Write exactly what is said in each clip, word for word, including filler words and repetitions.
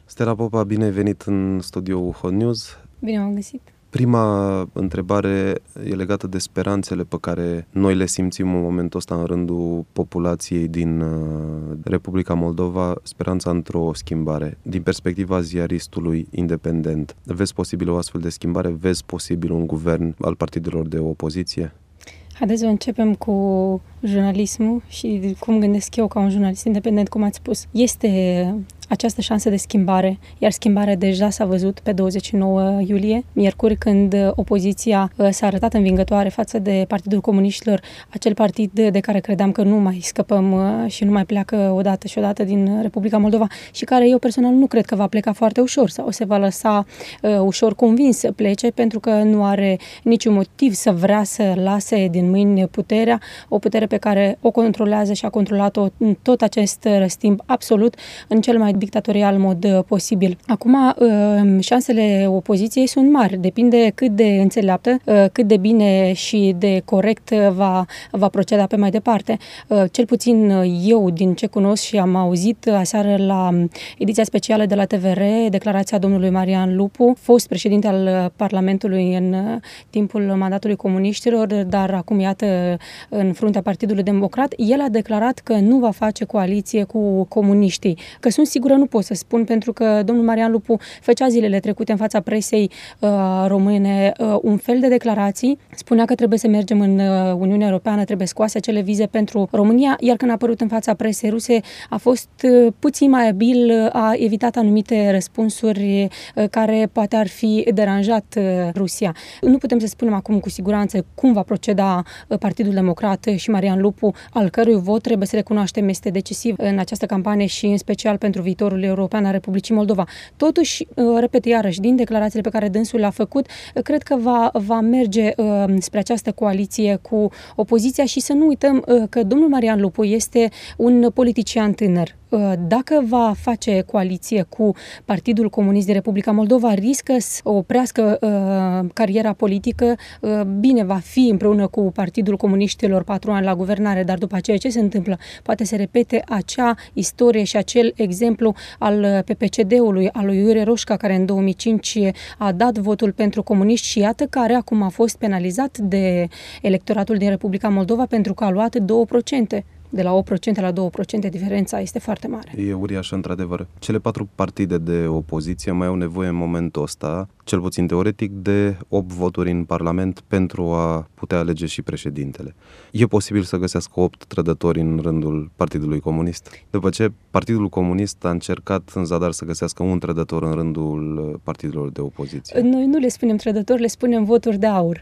Stella Popa, bine ai venit în studioul Hot News. Bine m-am găsit. Prima întrebare e legată de speranțele pe care noi le simțim în momentul ăsta în rândul populației din Republica Moldova, speranța într-o schimbare. Din perspectiva ziaristului independent, vezi posibil o astfel de schimbare? Vezi posibil un guvern al partidelor de opoziție? Haideți să începem cu jurnalismul și cum gândesc eu ca un jurnalist independent, cum ați spus. Este această șansă de schimbare, iar schimbarea deja s-a văzut pe douăzeci și nouă iulie, miercuri, când opoziția s-a arătat învingătoare față de Partidul Comuniștilor, acel partid de care credeam că nu mai scăpăm și nu mai pleacă odată și odată din Republica Moldova și care eu personal nu cred că va pleca foarte ușor sau se va lăsa uh, ușor convins să plece, pentru că nu are niciun motiv să vrea să lase din mâini puterea, o putere pe care o controlează și a controlat-o în tot acest răstimp absolut, în cel mai dictatorial mod posibil. Acum, șansele opoziției sunt mari. Depinde cât de înțeleaptă, cât de bine și de corect va, va proceda pe mai departe. Cel puțin eu, din ce cunosc și am auzit aseară la ediția specială de la T V R, declarația domnului Marian Lupu, fost președinte al Parlamentului în timpul mandatului comuniștilor, dar acum, iată, în fruntea Partidului Democrat, el a declarat că nu va face coaliție cu comuniștii. Că sunt sigur nu pot să spun, pentru că domnul Marian Lupu făcea zilele trecute în fața presei uh, române uh, un fel de declarații, spunea că trebuie să mergem în uh, Uniunea Europeană, trebuie scoase acele vize pentru România, iar când a apărut în fața presei ruse a fost uh, puțin mai abil, uh, a evitat anumite răspunsuri uh, care poate ar fi deranjat uh, Rusia. Nu putem să spunem acum cu siguranță cum va proceda uh, Partidul Democrat și Marian Lupu, al cărui vot, trebuie să recunoaștem, este decisiv în această campanie și în special pentru viitorul european al Republicii Moldova. Totuși, repet iarăși, din declarațiile pe care dânsul le-a făcut, cred că va, va merge uh, spre această coaliție cu opoziția și să nu uităm uh, că domnul Marian Lupu este un politician tânăr. Dacă va face coaliție cu Partidul Comunist din Republica Moldova, riscă să oprească uh, cariera politică. Uh, bine, va fi împreună cu Partidul Comuniștilor patru ani la guvernare, dar după aceea ce se întâmplă? Poate se repete acea istorie și acel exemplu al P P C D-ului, al lui Iurie Roșca, care în două mii cinci a dat votul pentru comuniști și iată care acum a fost penalizat de electoratul din Republica Moldova pentru că a luat două procente. De la opt la sută la doi la sută, diferența este foarte mare. E uriașă, într-adevăr. Cele patru partide de opoziție mai au nevoie în momentul ăsta, cel puțin teoretic, de opt voturi în Parlament pentru a putea alege și președintele. E posibil să găsească opt trădători în rândul Partidului Comunist? După ce Partidul Comunist a încercat în zadar să găsească un trădător în rândul partidelor de opoziție. Noi nu le spunem trădători, le spunem voturi de aur.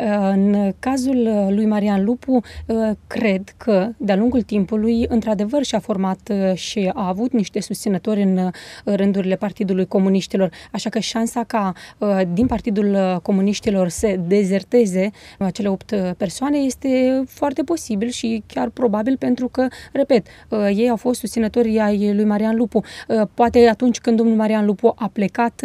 În cazul lui Marian Lupu, cred că de-a lungul timpului, într-adevăr, și-a format și a avut niște susținători în rândurile Partidului Comuniștilor, așa că șansa ca din Partidul Comuniștilor să dezerteze acele opt persoane este foarte posibil și chiar probabil, pentru că, repet, ei au fost susținători ai lui Marian Lupu. Poate atunci când domnul Marian Lupu a plecat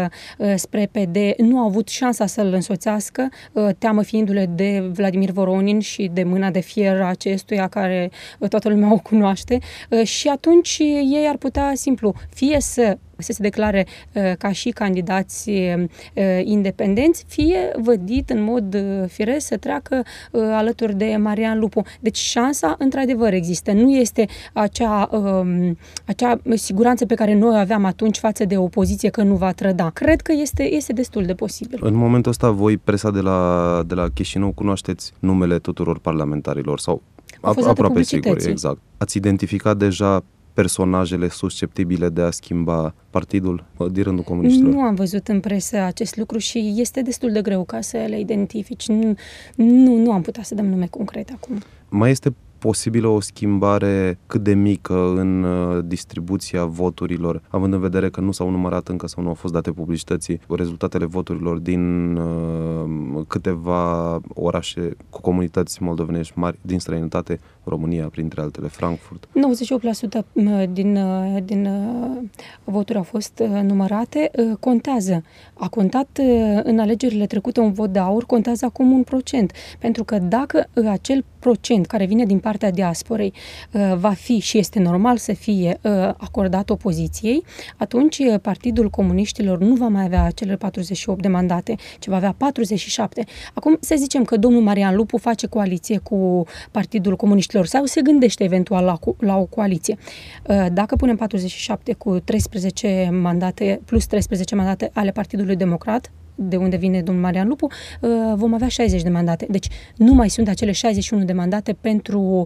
spre P D, nu a avut șansa să-l însoțească, teamă fiindu-le de Vladimir Voronin și de mâna de fier a acestuia care toată lumea o cunoaște, și atunci ei ar putea simplu fie să să se declare uh, ca și candidați uh, independenți, fie vădit în mod uh, firesc să treacă uh, alături de Marian Lupu. Deci șansa într-adevăr există. Nu este acea, uh, acea siguranță pe care noi aveam atunci față de opoziție că nu va trăda. Cred că este, este destul de posibil. În momentul ăsta, voi, presa de la, de la Chișinău, cunoașteți numele tuturor parlamentarilor sau aproape sigur, exact. Ați identificat deja personajele susceptibile de a schimba partidul din rândul comuniștilor? Nu am văzut în presă acest lucru și este destul de greu ca să le identifici. Nu, nu, nu am putea să dăm nume concrete acum. Mai este posibilă o schimbare cât de mică în uh, distribuția voturilor, având în vedere că nu s-au numărat încă sau nu au fost date publicității rezultatele voturilor din uh, câteva orașe cu comunități moldovenești mari din străinătate, România, printre altele, Frankfurt. nouăzeci și opt la sută din, din voturi au fost numărate. Contează. A contat în alegerile trecute un vot de aur, contează acum un procent. Pentru că dacă acel procent care vine din partea diasporei va fi și este normal să fie acordat opoziției, atunci Partidul Comuniștilor nu va mai avea cele patruzeci și opt de mandate, ci va avea patruzeci și șapte. Acum să zicem că domnul Marian Lupu face coaliție cu Partidul Comuniștilor sau se gândește eventual la, la o coaliție. Dacă punem patruzeci și șapte cu treisprezece mandate, plus treisprezece mandate ale Partidului Democrat, de unde vine domnul Marian Lupu, vom avea șaizeci de mandate. Deci nu mai sunt acele șaizeci și unu de mandate pentru,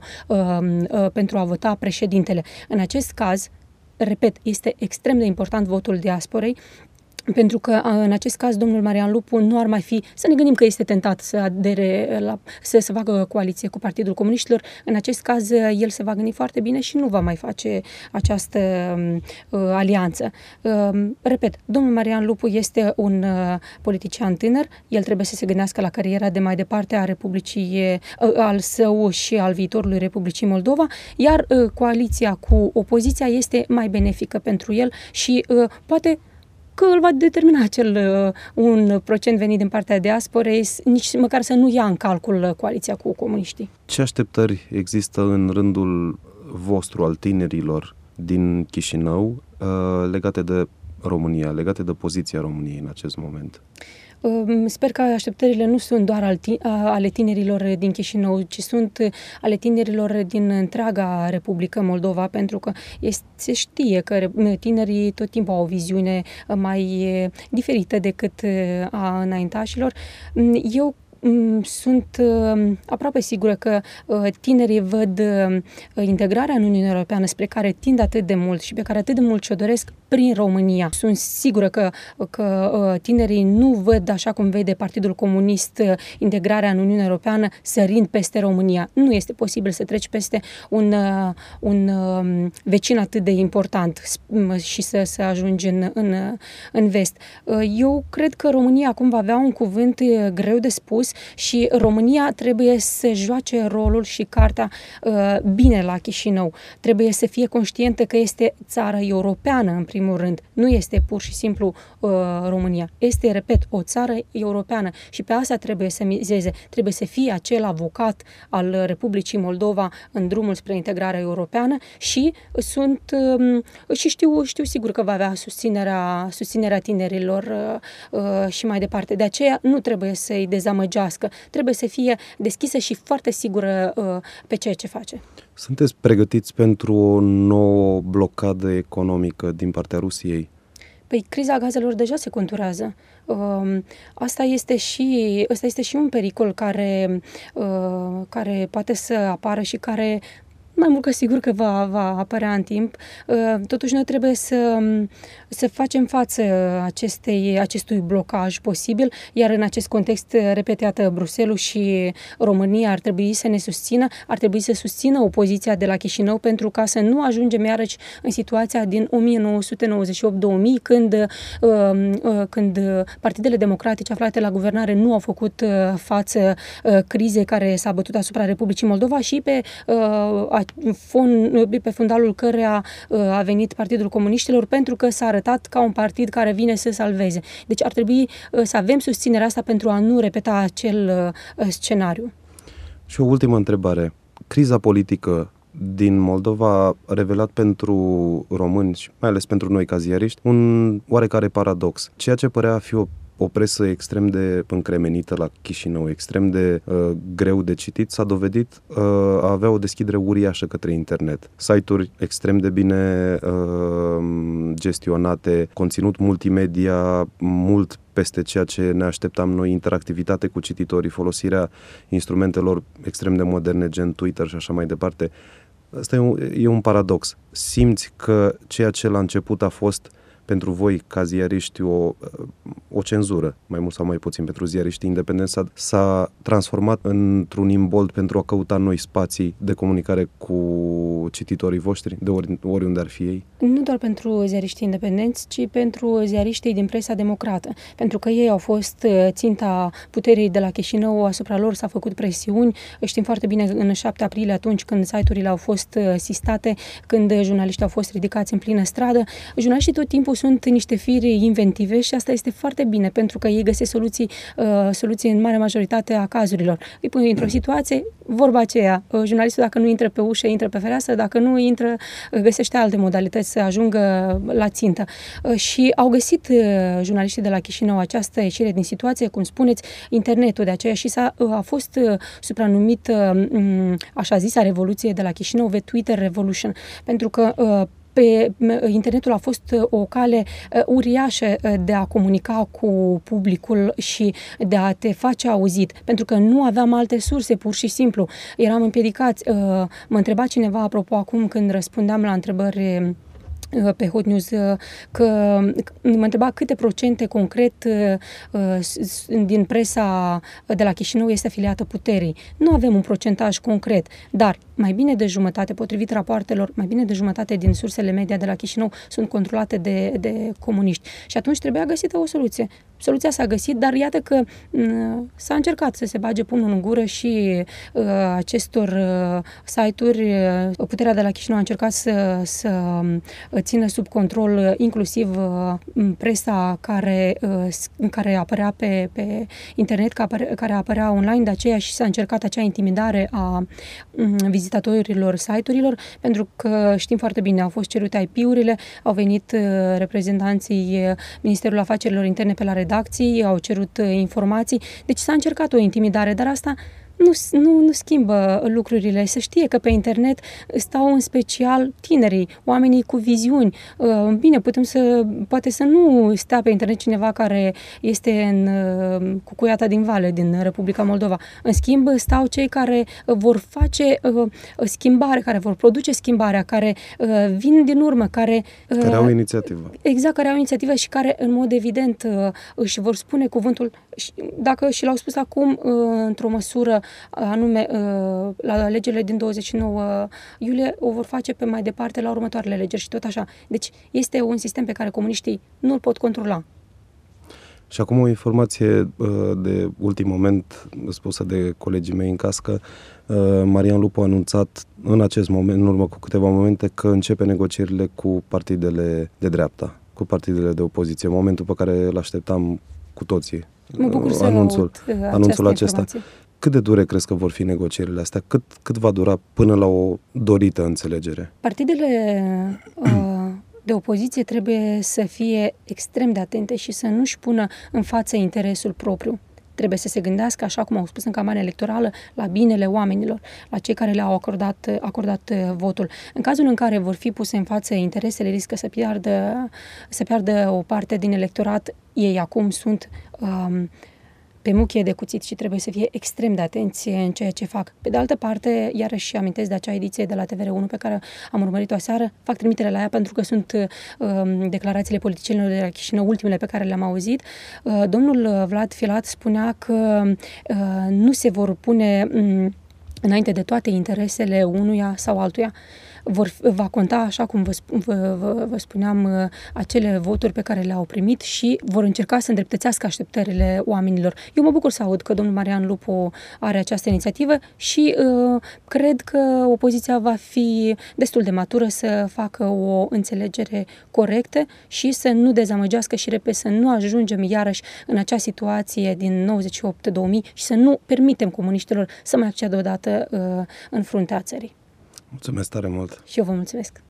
pentru a vota președintele. În acest caz, repet, este extrem de important votul diasporei, pentru că în acest caz domnul Marian Lupu nu ar mai fi, să ne gândim că este tentat să adere la, să se facă coaliție cu Partidul Comuniștilor, în acest caz el se va gândi foarte bine și nu va mai face această uh, alianță. Uh, repet, domnul Marian Lupu este un uh, politician tânăr, el trebuie să se gândească la cariera de mai departe a Republicii, uh, al său și al viitorului Republicii Moldova, iar uh, coaliția cu opoziția este mai benefică pentru el și uh, poate că îl va determina acel uh, un procent venit din partea diasporei, nici măcar să nu ia în calcul coaliția cu comuniștii. Ce așteptări există în rândul vostru, al tinerilor din Chișinău, uh, legate de România, legate de poziția României în acest moment? Sper că așteptările nu sunt doar ale tinerilor din Chișinău, ci sunt ale tinerilor din întreaga Republică Moldova, pentru că este, se știe că tinerii tot timpul au o viziune mai diferită decât a înaintașilor. Eu sunt aproape sigură că tinerii văd integrarea în Uniunea Europeană, spre care tind atât de mult și pe care atât de mult și-o doresc, prin România. Sunt sigură că, că tinerii nu văd, așa cum vede Partidul Comunist, integrarea în Uniunea Europeană sărind peste România. Nu este posibil să treci peste un, un vecin atât de important și să, să ajungi în, în, în vest. Eu cred că România acum va avea un cuvânt greu de spus și România trebuie să joace rolul și cartea uh, bine la Chișinău. Trebuie să fie conștientă că este țară europeană, în primul rând. Nu este pur și simplu uh, România. Este, repet, o țară europeană și pe asta trebuie să mizeze. Trebuie să fie acel avocat al Republicii Moldova în drumul spre integrarea europeană și sunt uh, și știu, știu sigur că va avea susținerea, susținerea tinerilor uh, uh, și mai departe. De aceea nu trebuie să-i dezamăgească. Trebuie să fie deschisă și foarte sigură uh, pe ceea ce face. Sunteți pregătiți pentru o nouă blocadă economică din partea Rusiei? Păi criza gazelor deja se conturează. Uh, asta este și, asta este și un pericol care, uh, care poate să apară și care mai mult că sigur că va, va apărea în timp. Totuși noi trebuie să, să facem față acestei, acestui blocaj posibil, iar în acest context, repet, iată, Bruxelles și România ar trebui să ne susțină, ar trebui să susțină opoziția de la Chișinău pentru ca să nu ajungem iarăși în situația din o mie nouă sute nouăzeci și opt două mii, când, când partidele democratice aflate la guvernare nu au făcut față crizei care s-a bătut asupra Republicii Moldova și pe pe fundalul căreia a venit Partidul Comuniștilor, pentru că s-a arătat ca un partid care vine să salveze. Deci ar trebui să avem susținerea asta pentru a nu repeta acel scenariu. Și o ultimă întrebare. Criza politică din Moldova a revelat pentru români și mai ales pentru noi ca ziariști un oarecare paradox. Ceea ce părea a fi o o presă extrem de încremenită la Chișinău, extrem de uh, greu de citit, s-a dovedit uh, a avea o deschidere uriașă către internet. Site-uri extrem de bine uh, gestionate, conținut multimedia mult peste ceea ce ne așteptam noi, interactivitate cu cititorii, folosirea instrumentelor extrem de moderne, gen Twitter și așa mai departe. Asta e un, e un paradox. Simți că ceea ce la început a fost pentru voi, ca ziariști, o, o cenzură, mai mult sau mai puțin, pentru ziariștii independenți, s-a, s-a transformat într-un imbold pentru a căuta noi spații de comunicare cu cititorii voștri, de ori, oriunde ar fi ei? Nu doar pentru ziariștii independenți, ci pentru ziariștii din presa democrată, pentru că ei au fost ținta puterii de la Chișinău, asupra lor s-a făcut presiuni. Știm foarte bine în șapte aprilie, atunci când site-urile au fost sistate, când jurnaliștii au fost ridicați în plină stradă, jurnaliștii tot timpul sunt niște firi inventive și asta este foarte bine, pentru că ei găsesc soluții, uh, soluții în mare majoritate a cazurilor. Îi pun într-o situație, vorba aceea, uh, jurnalistul dacă nu intră pe ușă, intră pe fereastră, dacă nu intră, uh, găsește alte modalități să ajungă la țintă. Uh, și au găsit uh, jurnaliștii de la Chișinău această ieșire din situație, cum spuneți, internetul de aceea și s-a, uh, a fost uh, supranumit, uh, așa zisa, revoluție de la Chișinău, The Twitter Revolution, pentru că uh, pe internetul a fost o cale uh, uriașă de a comunica cu publicul și de a te face auzit, pentru că nu aveam alte surse, pur și simplu. Eram împiedicați. Uh, mă întreba cineva, apropo, acum când răspundeam la întrebări pe Hot News, că mă întreba câte procente concret din presa de la Chișinău este afiliată puterii. Nu avem un procentaj concret, dar mai bine de jumătate, potrivit rapoartelor, mai bine de jumătate din sursele media de la Chișinău sunt controlate de, de comuniști. Și atunci trebuia găsită o soluție. Soluția s-a găsit, dar iată că s-a încercat să se bage pumnul în gură și uh, acestor uh, site-uri. Uh, puterea de la Chișinău a încercat să, să țină sub control uh, inclusiv uh, presa care, uh, care apărea pe, pe internet, care apărea online, de aceea și s-a încercat acea intimidare a um, vizitatorilor site-urilor, pentru că știm foarte bine, au fost cerute I P-urile, au venit uh, reprezentanții uh, Ministerului Afacerilor Interne pe la redacții, au cerut uh, informații, deci s-a încercat o intimidare, dar asta nu, nu, nu schimbă lucrurile. Se știe că pe internet stau în special tinerii, oamenii cu viziuni. Bine, putem să, poate să nu stea pe internet cineva care este în cucuiata din Vale, din Republica Moldova. În schimb, stau cei care vor face schimbare, care vor produce schimbarea, care vin din urmă, care... Care au inițiativă. Exact, care au inițiativă și care, în mod evident, își vor spune cuvântul, dacă și l-au spus acum, într-o măsură anume la alegerile din douăzeci și nouă iulie, o vor face pe mai departe la următoarele alegeri și tot așa. Deci este un sistem pe care comuniștii nu îl pot controla. Și acum o informație de ultim moment spusă de colegii mei în cască. Marian Lupu a anunțat în acest moment, în urmă cu câteva momente, că începe negocierile cu partidele de dreapta, cu partidele de opoziție, momentul pe care îl așteptam cu toții. Mă bucur să anunțul, anunțul acesta. Informație. Cât de dure crezi că vor fi negocierile astea? Cât, cât va dura până la o dorită înțelegere? Partidele uh, de opoziție trebuie să fie extrem de atente și să nu-și pună în față interesul propriu. Trebuie să se gândească, așa cum au spus în campania electorală, la binele oamenilor, la cei care le-au acordat, acordat votul. În cazul în care vor fi puse în față interesele, riscă să piardă, să piardă o parte din electorat. Ei acum sunt... Um, pe muchie de cuțit și trebuie să fie extrem de atenți în ceea ce fac. Pe de altă parte, iarăși amintesc de acea ediție de la T V R unu pe care am urmărit-o aseară, fac trimitere la ea pentru că sunt uh, declarațiile politicienilor de la Chișinău, ultimele pe care le-am auzit. Uh, domnul Vlad Filat spunea că uh, nu se vor pune um, înainte de toate interesele unuia sau altuia. Vor, va conta, așa cum vă, vă, vă, vă spuneam, acele voturi pe care le-au primit și vor încerca să îndreptățească așteptările oamenilor. Eu mă bucur să aud că domnul Marian Lupu are această inițiativă și uh, cred că opoziția va fi destul de matură să facă o înțelegere corectă și să nu dezamăgească și, repet, să nu ajungem iarăși în acea situație din nouăzeci și opt două mii și să nu permitem comuniștilor să mai accedă odată uh, în fruntea țării. Mulțumesc tare mult! Și eu vă mulțumesc!